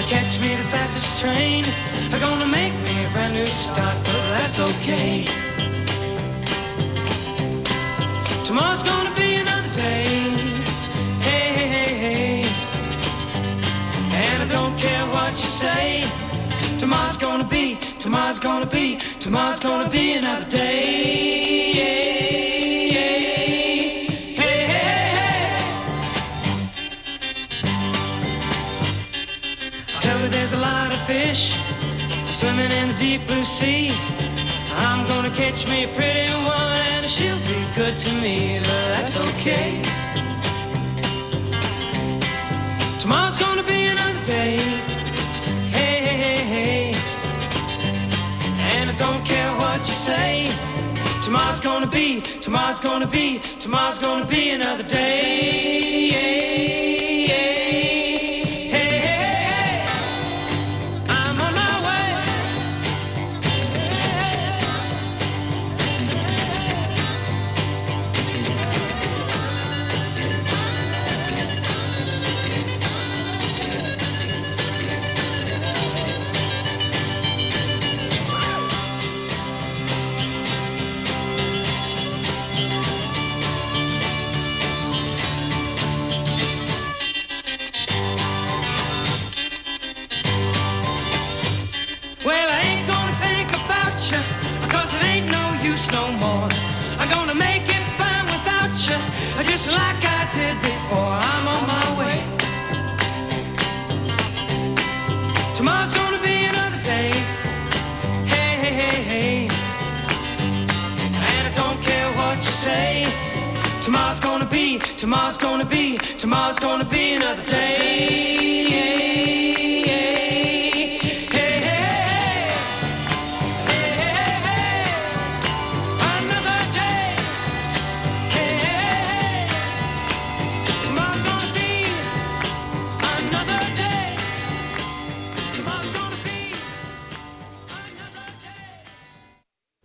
catch me the fastest train. They're gonna make me a brand new start, but that's okay. Tomorrow's gonna be another day. Hey, hey, hey, hey. And I don't care what you say. Tomorrow's gonna be, tomorrow's gonna be, tomorrow's gonna be another day. Hey, hey, hey. I tell her there's a lot of fish swimming in the deep blue sea. I'm gonna catch me a pretty one and she'll be good to me, but that's okay. Tomorrow's gonna be another day. Hey, hey, hey, hey. And I don't care what you say. Tomorrow's gonna be, tomorrow's gonna be, tomorrow's gonna be another day. Hey, hey, hey, hey. I'm on my way. Well, I ain't gonna think about you, 'cause it ain't no use no more. I'm gonna make it fine without you, just like I did before. I'm on my way. Tomorrow's gonna be another day. Hey, hey, hey, hey. And I don't care what you say. Tomorrow's gonna be, tomorrow's gonna be, tomorrow's gonna be another day.